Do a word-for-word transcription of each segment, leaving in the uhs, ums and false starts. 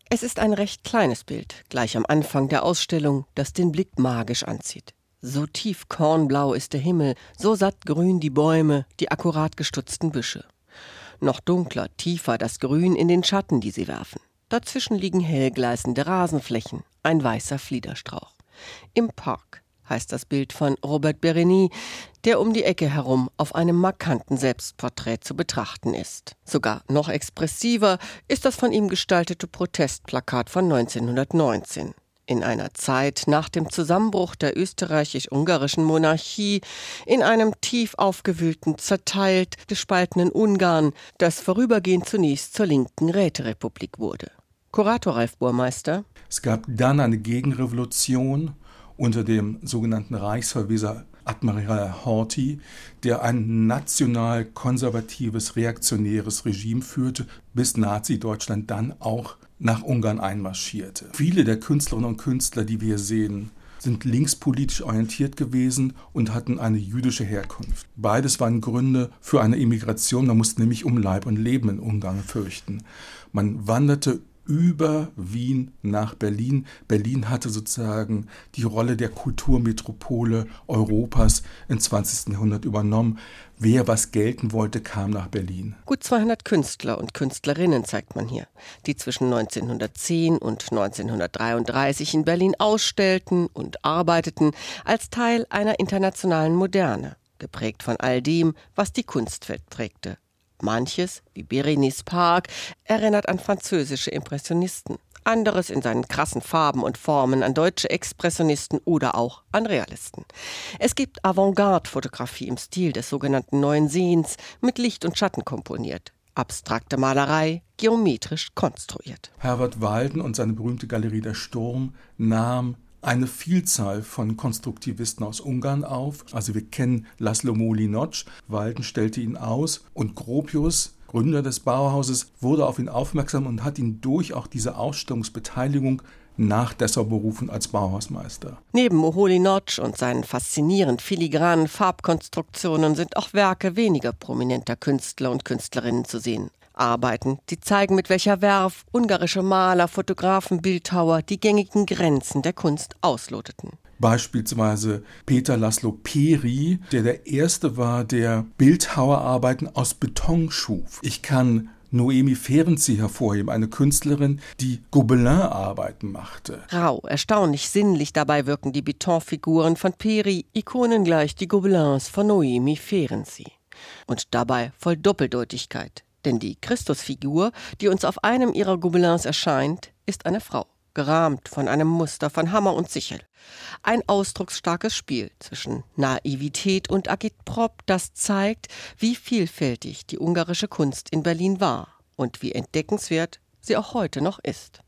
Es ist ein recht kleines Bild, gleich am Anfang der Ausstellung, das den Blick magisch anzieht. So tief kornblau ist der Himmel, so sattgrün die Bäume, die akkurat gestutzten Büsche. Noch dunkler, tiefer das Grün in den Schatten, die sie werfen. Dazwischen liegen hell gleißende Rasenflächen, ein weißer Fliederstrauch. Im Park heißt das Bild von Robert Berigny, der um die Ecke herum auf einem markanten Selbstporträt zu betrachten ist. Sogar noch expressiver ist das von ihm gestaltete Protestplakat von neunzehnhundertneunzehn. In einer Zeit nach dem Zusammenbruch der österreichisch-ungarischen Monarchie, in einem tief aufgewühlten, zerteilt gespaltenen Ungarn, das vorübergehend zunächst zur linken Räterepublik wurde. Kurator Ralf Burmeister: Es gab dann eine Gegenrevolution unter dem sogenannten Reichsverweser Admiral Horthy, der ein national-konservatives, reaktionäres Regime führte, bis Nazi-Deutschland dann auch nach Ungarn einmarschierte. Viele der Künstlerinnen und Künstler, die wir sehen, sind linkspolitisch orientiert gewesen und hatten eine jüdische Herkunft. Beides waren Gründe für eine Emigration. Man musste nämlich um Leib und Leben in Ungarn fürchten. Man wanderte über Wien nach Berlin. Berlin hatte sozusagen die Rolle der Kulturmetropole Europas im zwanzigsten Jahrhundert übernommen. Wer was gelten wollte, kam nach Berlin. Gut zweihundert Künstler und Künstlerinnen zeigt man hier, die zwischen neunzehnhundertzehn und neunzehnhundertdreiunddreißig in Berlin ausstellten und arbeiteten als Teil einer internationalen Moderne, geprägt von all dem, was die Kunstwelt prägte. Manches, wie Berignys Park, erinnert an französische Impressionisten, anderes in seinen krassen Farben und Formen an deutsche Expressionisten oder auch an Realisten. Es gibt Avantgarde-Fotografie im Stil des sogenannten Neuen Sehens, mit Licht und Schatten komponiert, abstrakte Malerei, geometrisch konstruiert. Herwart Walden und seine berühmte Galerie Der Sturm nahm eine Vielzahl von Konstruktivisten aus Ungarn auf. Also wir kennen Laszlo Moholy-Nagy, Walden stellte ihn aus und Gropius, Gründer des Bauhauses, wurde auf ihn aufmerksam und hat ihn durch auch diese Ausstellungsbeteiligung nach Dessau berufen als Bauhausmeister. Neben Moholy-Nagy und seinen faszinierend filigranen Farbkonstruktionen sind auch Werke weniger prominenter Künstler und Künstlerinnen zu sehen. Arbeiten, die zeigen, mit welcher Werf ungarische Maler, Fotografen, Bildhauer die gängigen Grenzen der Kunst ausloteten. Beispielsweise Peter Laszlo Peri, der der Erste war, der Bildhauerarbeiten aus Beton schuf. Ich kann Noemi Ferenczi hervorheben, eine Künstlerin, die Gobelin-Arbeiten machte. Rau, erstaunlich sinnlich dabei wirken die Betonfiguren von Peri, ikonengleich die Gobelins von Noemi Ferenczi. Und dabei voll Doppeldeutigkeit. Denn die Christusfigur, die uns auf einem ihrer Gobelins erscheint, ist eine Frau, gerahmt von einem Muster von Hammer und Sichel. Ein ausdrucksstarkes Spiel zwischen Naivität und Agitprop, das zeigt, wie vielfältig die ungarische Kunst in Berlin war und wie entdeckenswert sie auch heute noch ist.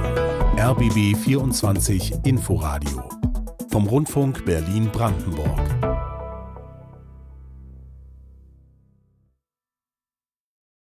R B B vierundzwanzig Inforadio vom Rundfunk Berlin-Brandenburg.